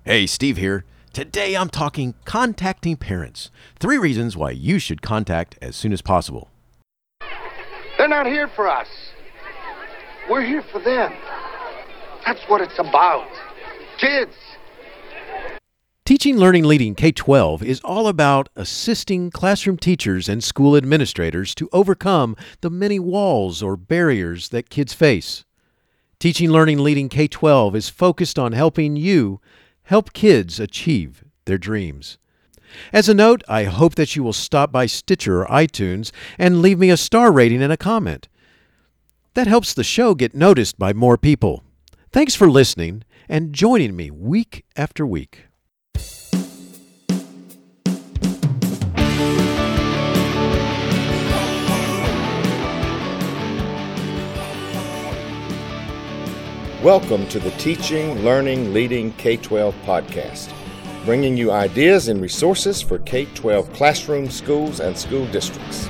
Hey, Steve here. Today I'm talking contacting parents. 3 reasons why you should contact as soon as possible. They're not here for us. We're here for them. That's what it's about. Kids. Teaching, Learning, Leading K-12 is all about assisting classroom teachers and school administrators to overcome the many walls or barriers that kids face. Teaching, Learning, Leading K-12 is focused on helping you help kids achieve their dreams. As a note, I hope that you will stop by Stitcher or iTunes and leave me a star rating and a comment. That helps the show get noticed by more people. Thanks for listening and joining me week after week. Welcome to the Teaching, Learning, Leading K-12 podcast, bringing you ideas and resources for K-12 classrooms, schools, and school districts.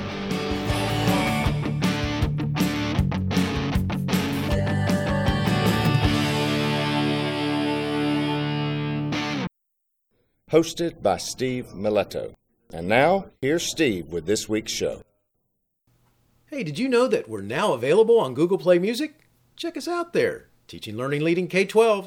Hosted by Steve Miletto. And now, here's Steve with this week's show. Hey, did you know that we're now available on Google Play Music? Check us out there. Teaching, Learning, Leading K-12.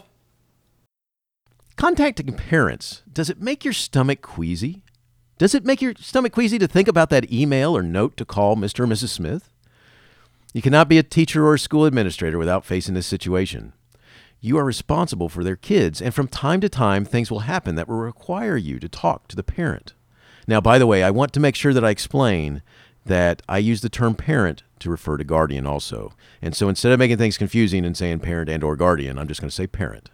Contacting parents, does it make your stomach queasy? Does it make your stomach queasy to think about that email or note to call Mr. or Mrs. Smith? You cannot be a teacher or a school administrator without facing this situation. You are responsible for their kids, and from time to time, things will happen that will require you to talk to the parent. Now, by the way, I want to make sure that I explain that I use the term parent to refer to guardian also. And so instead of making things confusing and saying parent and or guardian, I'm just going to say parent.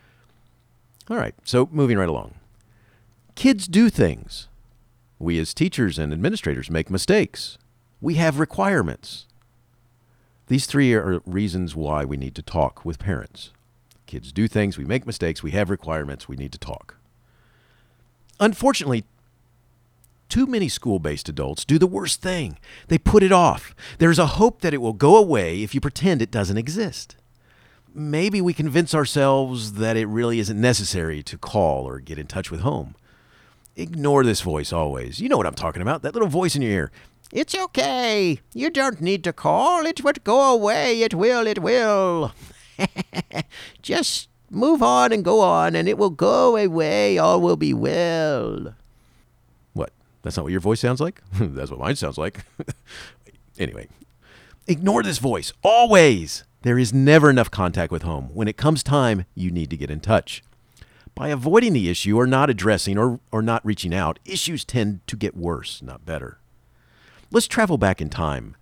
All right, so moving right along. Kids do things. We as teachers and administrators make mistakes. We have requirements. These 3 are reasons why we need to talk with parents. Kids do things, we make mistakes, we have requirements, we need to talk. Unfortunately, too many school-based adults do the worst thing. They put it off. There's a hope that it will go away if you pretend it doesn't exist. Maybe we convince ourselves that it really isn't necessary to call or get in touch with home. Ignore this voice always. You know what I'm talking about, that little voice in your ear. It's okay. You don't need to call. It would go away. It will. Just move on and go on, and it will go away. All will be well. What? That's not what your voice sounds like? That's what mine sounds like. Anyway, ignore this voice. Always. There is never enough contact with home. When it comes time, you need to get in touch. By avoiding the issue or not addressing or not reaching out, issues tend to get worse, not better. Let's travel back in time.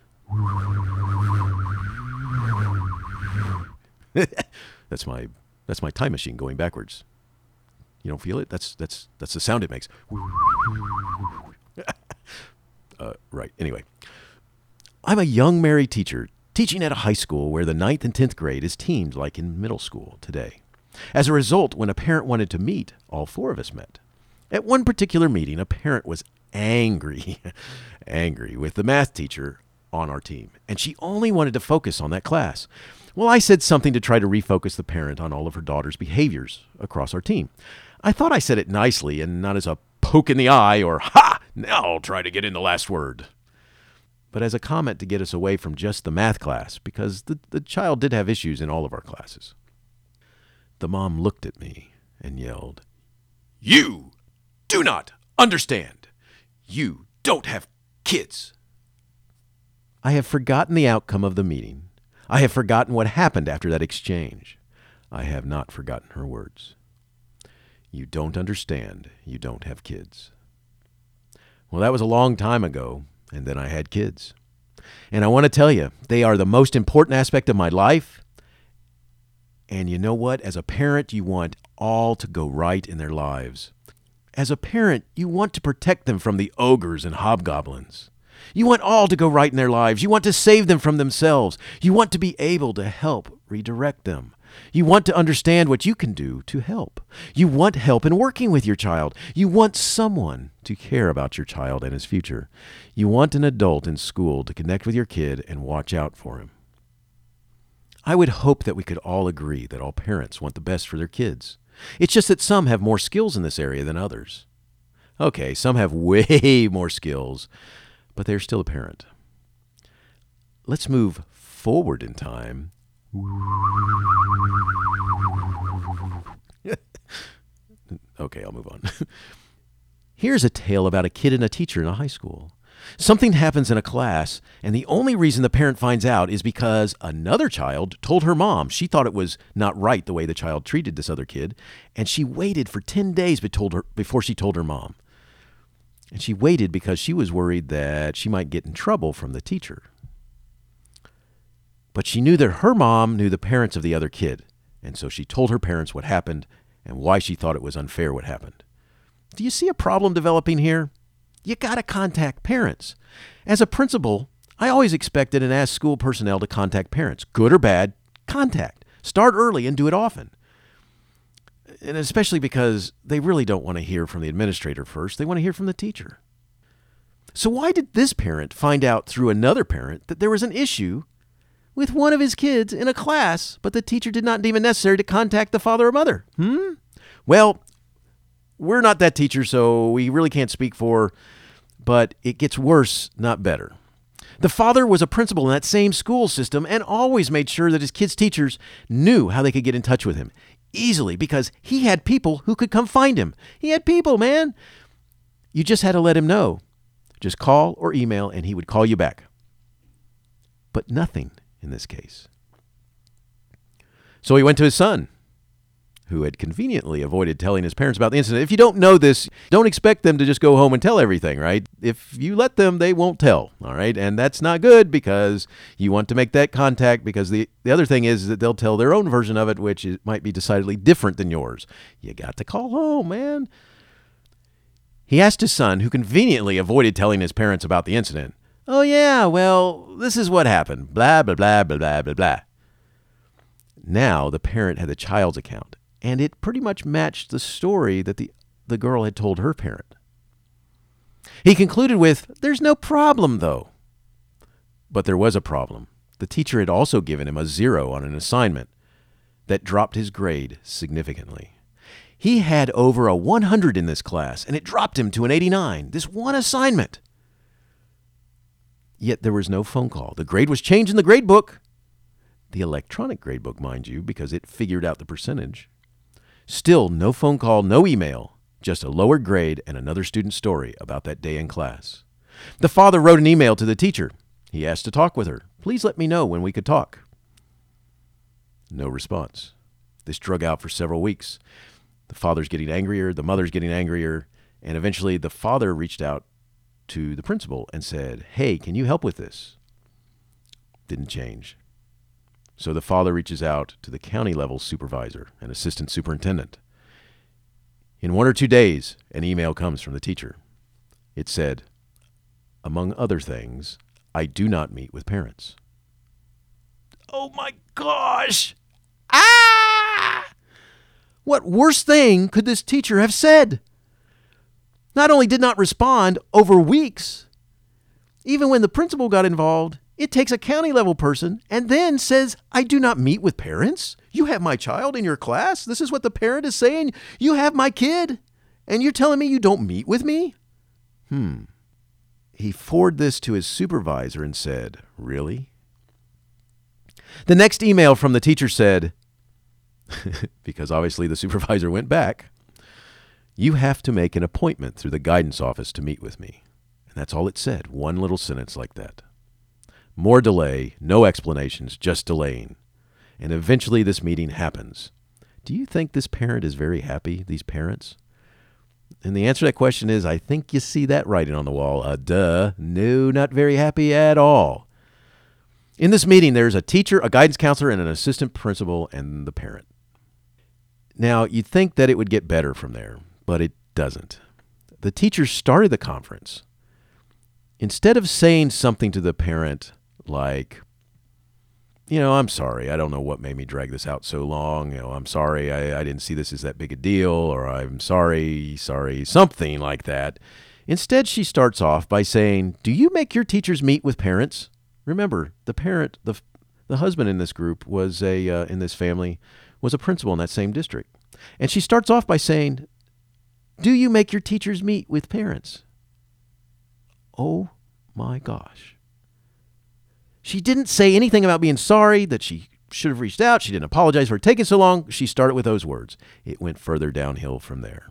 That's my time machine going backwards. You don't feel it? That's the sound it makes. Right. Anyway, I'm a young married teacher teaching at a high school where the 9th and 10th grade is teamed like in middle school today. As a result, when a parent wanted to meet, all 4 of us met. At one particular meeting, a parent was angry with the math teacher on our team, and she only wanted to focus on that class. Well, I said something to try to refocus the parent on all of her daughter's behaviors across our team. I thought I said it nicely and not as a poke in the eye or, ha, now I'll try to get in the last word. But as a comment to get us away from just the math class, because the child did have issues in all of our classes. The mom looked at me and yelled, "You do not understand. You don't have kids." I have forgotten the outcome of the meeting. I have forgotten what happened after that exchange. I have not forgotten her words. You don't understand. You don't have kids. Well, that was a long time ago, and then I had kids. And I want to tell you, they are the most important aspect of my life. And you know what? As a parent, you want all to go right in their lives. As a parent, you want to protect them from the ogres and hobgoblins. You want all to go right in their lives. You want to save them from themselves. You want to be able to help redirect them. You want to understand what you can do to help. You want help in working with your child. You want someone to care about your child and his future. You want an adult in school to connect with your kid and watch out for him. I would hope that we could all agree that all parents want the best for their kids. It's just that some have more skills in this area than others. Okay, some have way more skills, but they're still a parent. Let's move forward in time. Okay, I'll move on. Here's a tale about a kid and a teacher in a high school. Something happens in a class, and the only reason the parent finds out is because another child told her mom. She thought it was not right the way the child treated this other kid, and she waited for 10 days before she told her mom. And she waited because she was worried that she might get in trouble from the teacher. But she knew that her mom knew the parents of the other kid, and so she told her parents what happened and why she thought it was unfair what happened. Do you see a problem developing here? You got to contact parents. As a principal, I always expected and asked school personnel to contact parents. Good or bad, contact. Start early and do it often. And especially because they really don't want to hear from the administrator first. They want to hear from the teacher. So why did this parent find out through another parent that there was an issue with one of his kids in a class, but the teacher did not deem it necessary to contact the father or mother? Well, we're not that teacher, so we really can't speak for, but it gets worse, not better. The father was a principal in that same school system and always made sure that his kids' teachers knew how they could get in touch with him easily because he had people who could come find him. He had people, man. You just had to let him know. Just call or email and he would call you back. But nothing in this case. So he went to his son, who had conveniently avoided telling his parents about the incident. If you don't know this, don't expect them to just go home and tell everything, right? If you let them, they won't tell, all right? And that's not good because you want to make that contact because the other thing is that they'll tell their own version of it, which might be decidedly different than yours. You got to call home, man. He asked his son, who conveniently avoided telling his parents about the incident, "Oh, yeah, well, this is what happened, blah, blah, blah, blah, blah, blah, blah." Now the parent had the child's account, and it pretty much matched the story that the girl had told her parent. He concluded with, "There's no problem, though." But there was a problem. The teacher had also given him a 0 on an assignment that dropped his grade significantly. He had over a 100 in this class, and it dropped him to an 89. This one assignment. Yet there was no phone call. The grade was changed in the grade book. The electronic grade book, mind you, because it figured out the percentage. Still, no phone call, no email, just a lower grade and another student's story about that day in class. The father wrote an email to the teacher. He asked to talk with her. "Please let me know when we could talk." No response. This drug out for several weeks. The father's getting angrier, the mother's getting angrier, and eventually the father reached out to the principal and said, "Hey, can you help with this?" Didn't change. So the father reaches out to the county level supervisor and assistant superintendent. In 1 or 2 days, an email comes from the teacher. It said, "Among other things, I do not meet with parents." Oh my gosh! Ah! What worse thing could this teacher have said? Not only did not respond over weeks, even when the principal got involved, it takes a county level person and then says, "I do not meet with parents. You have my child in your class. This is what the parent is saying. You have my kid, and you're telling me you don't meet with me?" He forwarded this to his supervisor and said, "Really?" The next email from the teacher said, because obviously the supervisor went back, "You have to make an appointment through the guidance office to meet with me." And that's all it said, one little sentence like that. More delay, no explanations, just delaying. And eventually this meeting happens. Do you think this parent is very happy, these parents? And the answer to that question is, I think you see that writing on the wall. No, not very happy at all. In this meeting, there's a teacher, a guidance counselor, and an assistant principal, and the parent. Now, you'd think that it would get better from there, but it doesn't. The teacher started the conference. Instead of saying something to the parent like, "I'm sorry, I don't know what made me drag this out so long. I'm sorry, I didn't see this as that big a deal," or "I'm sorry, something like that." Instead, she starts off by saying, "Do you make your teachers meet with parents?" Remember, the parent, the husband in this group in this family, was a principal in that same district. And she starts off by saying, "Do you make your teachers meet with parents?" Oh my gosh. She didn't say anything about being sorry, that she should have reached out. She didn't apologize for taking so long. She started with those words. It went further downhill from there.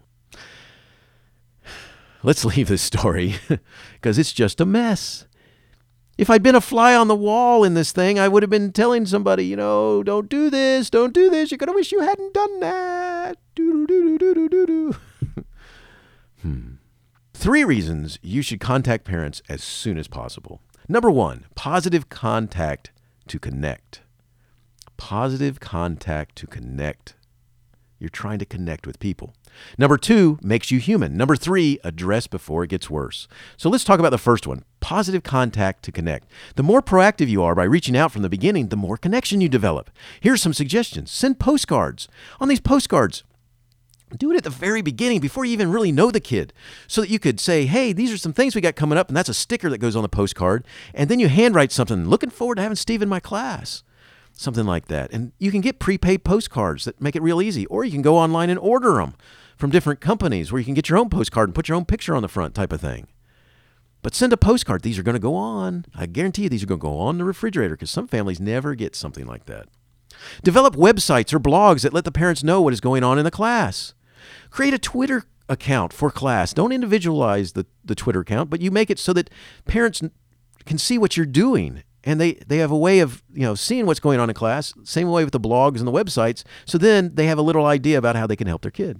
Let's leave this story because it's just a mess. If I'd been a fly on the wall in this thing, I would have been telling somebody, don't do this, don't do this. You're going to wish you hadn't done that. Do. 3 reasons you should contact parents as soon as possible. Number 1, positive contact to connect. Positive contact to connect. You're trying to connect with people. Number 2, makes you human. Number 3, address before it gets worse. So let's talk about the first one, positive contact to connect. The more proactive you are by reaching out from the beginning, the more connection you develop. Here's some suggestions. Send postcards. On these postcards, do it at the very beginning before you even really know the kid, so that you could say, hey, these are some things we got coming up, and that's a sticker that goes on the postcard. And then you handwrite something, looking forward to having Steve in my class. Something like that. And you can get prepaid postcards that make it real easy, or you can go online and order them from different companies where you can get your own postcard and put your own picture on the front type of thing. But send a postcard. These are going to go on. I guarantee you these are going to go on the refrigerator because some families never get something like that. Develop websites or blogs that let the parents know what is going on in the class. Create a Twitter account for class. Don't individualize the Twitter account, but you make it so that parents can see what you're doing. And they have a way of, seeing what's going on in class, same way with the blogs and the websites. So then they have a little idea about how they can help their kid.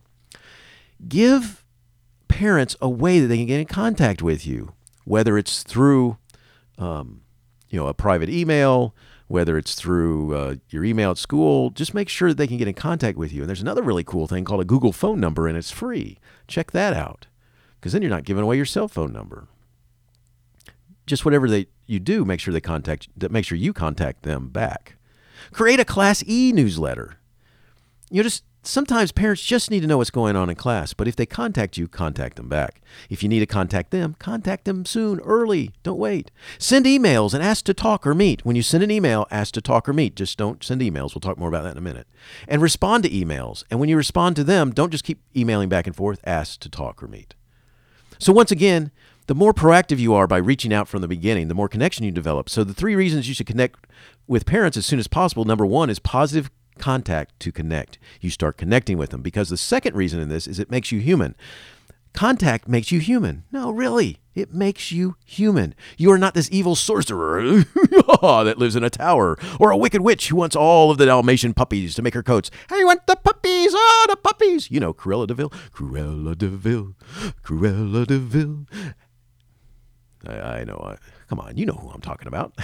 Give parents a way that they can get in contact with you, whether it's through, a private email, whether it's through your email at school. Just make sure that they can get in contact with you. And there's another really cool thing called a Google phone number, and it's free. Check that out, because then you're not giving away your cell phone number. Just whatever you do, make sure you contact them back. Create a Class E newsletter. Sometimes parents just need to know what's going on in class, but if they contact you, contact them back. If you need to contact them soon, early. Don't wait. Send emails and ask to talk or meet. When you send an email, ask to talk or meet. Just don't send emails. We'll talk more about that in a minute. And respond to emails. And when you respond to them, don't just keep emailing back and forth. Ask to talk or meet. So once again, the more proactive you are by reaching out from the beginning, the more connection you develop. So the 3 reasons you should connect with parents as soon as possible. Number 1 is positive contact to connect. You start connecting with them, because the second reason in this is it makes you human. Contact makes you human. No, really, it makes you human. You are not this evil sorcerer that lives in a tower, or a wicked witch who wants all of the Dalmatian puppies to make her coats. I want the puppies, oh, the puppies. Cruella de Vil, Cruella de Vil, Cruella de Vil. I know. Come on, you know who I'm talking about.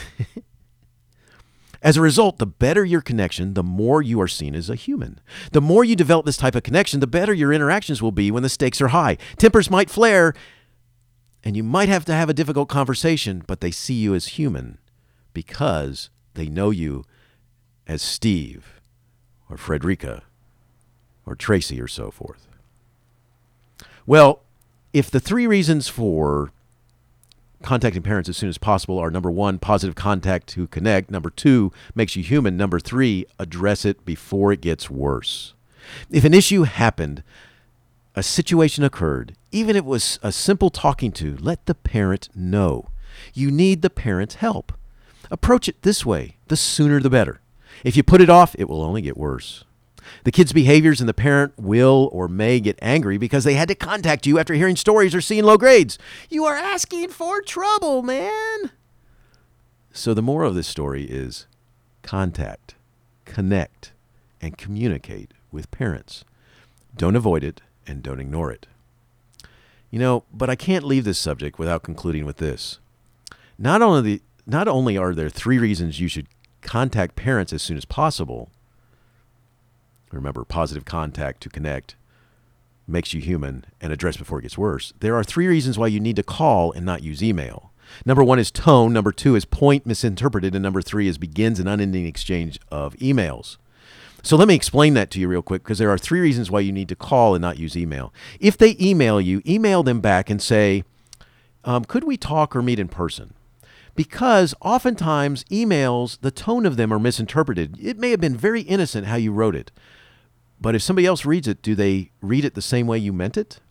As a result, the better your connection, the more you are seen as a human. The more you develop this type of connection, the better your interactions will be when the stakes are high. Tempers might flare, and you might have to have a difficult conversation, but they see you as human because they know you as Steve or Frederica or Tracy or so forth. Well, if the 3 reasons for contacting parents as soon as possible are: number 1, positive contact to connect; number 2, makes you human; number 3, address it before it gets worse. If an issue happened, a situation occurred, even if it was a simple talking to, let the parent know. You need the parent's help. Approach it this way: the sooner the better. If you put it off, it will only get worse. The kid's behaviors and the parent will or may get angry because they had to contact you after hearing stories or seeing low grades. You are asking for trouble, man. So the moral of this story is contact, connect, and communicate with parents. Don't avoid it and don't ignore it. But I can't leave this subject without concluding with this. Not only are there 3 reasons you should contact parents as soon as possible. Remember, positive contact to connect, makes you human, and address before it gets worse. There are 3 reasons why you need to call and not use email. Number 1 is tone. Number 2 is point misinterpreted. And number 3 is begins an unending exchange of emails. So let me explain that to you real quick, because there are 3 reasons why you need to call and not use email. If they email you, email them back and say, could we talk or meet in person? Because oftentimes emails, the tone of them are misinterpreted. It may have been very innocent how you wrote it, But if somebody else reads it, do they read it the same way you meant it?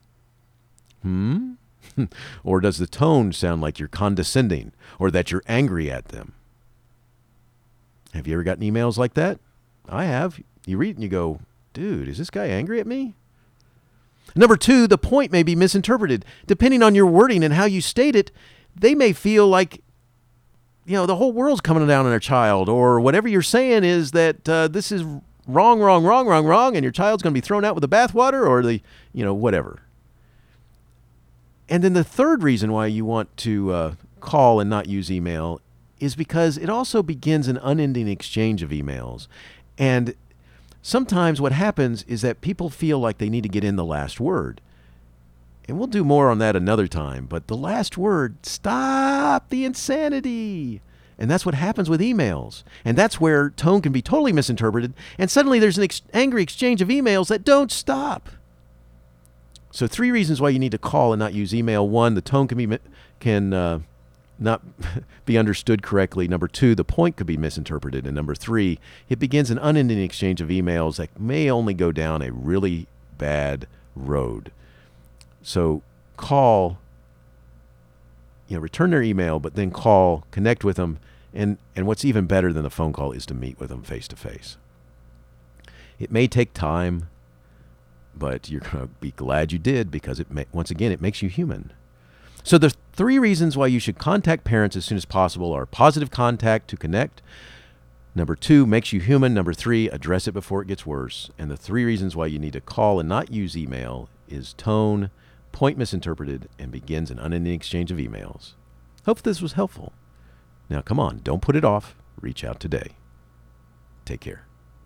Or does the tone sound like you're condescending or that you're angry at them? Have you ever gotten emails like that? I have. You read it and you go, dude, is this guy angry at me? Number 2, the point may be misinterpreted. Depending on your wording and how you state it, they may feel like, the whole world's coming down on their child, or whatever you're saying is that this is wrong, and your child's going to be thrown out with the bathwater, or whatever. And then the third reason why you want to call and not use email is because it also begins an unending exchange of emails. And sometimes what happens is that people feel like they need to get in the last word. And we'll do more on that another time. But the last word, stop the insanity. And that's what happens with emails. And that's where tone can be totally misinterpreted. And suddenly there's an angry exchange of emails that don't stop. So 3 reasons why you need to call and not use email. 1, the tone can not be understood correctly. Number 2, the point could be misinterpreted. And number 3, it begins an unending exchange of emails that may only go down a really bad road. So call, return their email, but then call, connect with them. And what's even better than the phone call is to meet with them face to face. It may take time, but you're going to be glad you did, because once again, it makes you human. So the 3 reasons why you should contact parents as soon as possible are positive contact to connect. Number 2, makes you human. Number 3, address it before it gets worse. And the 3 reasons why you need to call and not use email is tone, point misinterpreted, and begins an unending exchange of emails. Hope this was helpful. Now, come on, don't put it off. Reach out today. Take care.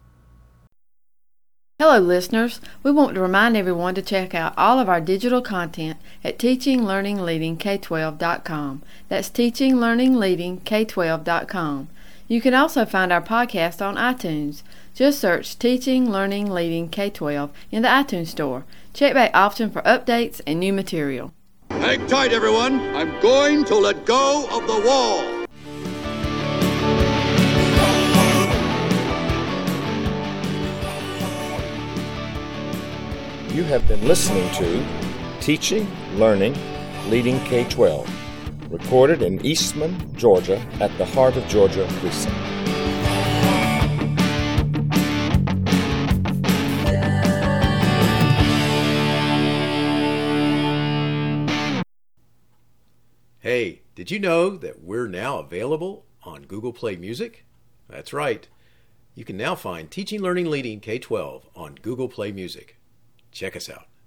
Hello, listeners. We want to remind everyone to check out all of our digital content at teachinglearningleadingk12.com. That's teachinglearningleadingk12.com. You can also find our podcast on iTunes. Just search Teaching, Learning, Leading K-12 in the iTunes Store. Check back often for updates and new material. Hang tight, everyone. I'm going to let go of the wall. You have been listening to Teaching, Learning, Leading K-12, recorded in Eastman, Georgia, at the Heart of Georgia Precinct. Hey, did you know that we're now available on Google Play Music? That's right. You can now find Teaching, Learning, Leading K-12 on Google Play Music. Check us out.